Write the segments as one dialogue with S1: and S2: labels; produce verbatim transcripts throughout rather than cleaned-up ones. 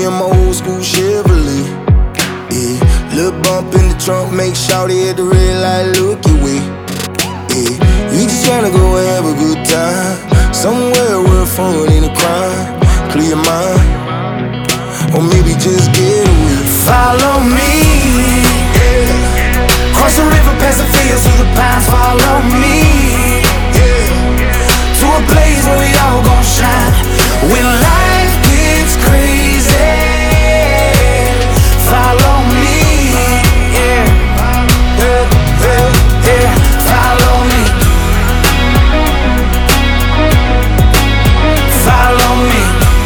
S1: me in my old school Chevrolet. Yeah, little bump in the trunk, make shawty at the red light look your way. Yeah, we just tryna go and have a good time, somewhere where fun ain't a crime. Clear your mind, or maybe just get away.
S2: Follow me,
S1: Yeah,
S2: cross the river, past the fields, through the pines. Follow me,
S1: yeah,
S2: to a place where we all gon' shine. When life gets crazy, follow me, yeah, yeah, yeah, yeah. Follow me, follow me.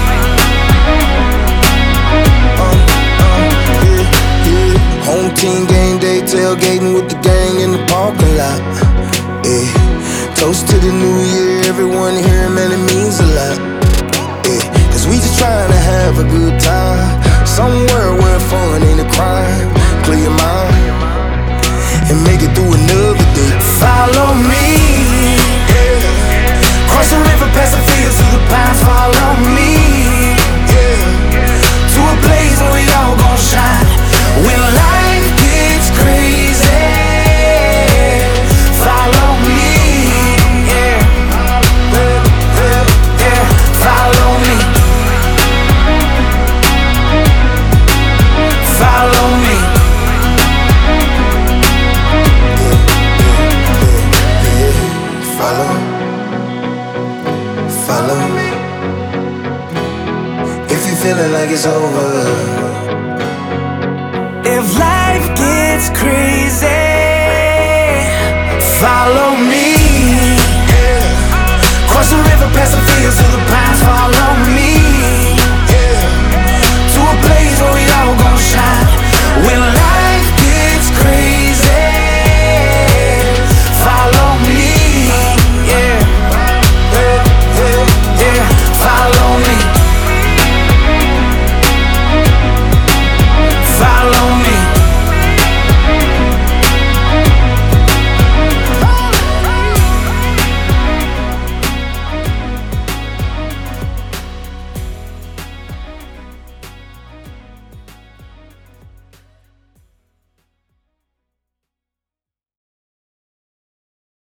S1: uh, uh, yeah, yeah. Home team game day, tailgating with the gang in the parking lot. Yeah, toast to the new year, everyone here, man, it means a lot. Yeah, cause we just trying to have a good time, somewhere where fun ain't a crime. Clear your mind and make it through another day.
S2: Follow me,
S1: Yeah,
S2: cross the river, past the fields, through the pines. Follow me,
S1: yeah,
S2: to a place where we all gon' shine. When life gets crazy, follow me, yeah, yeah, yeah, yeah. Follow me, follow me.
S1: follow, follow. If you feeling like it's over,
S2: If life gets crazy, follow me.
S1: yeah,
S2: Cross the river, past the fields, to the pines.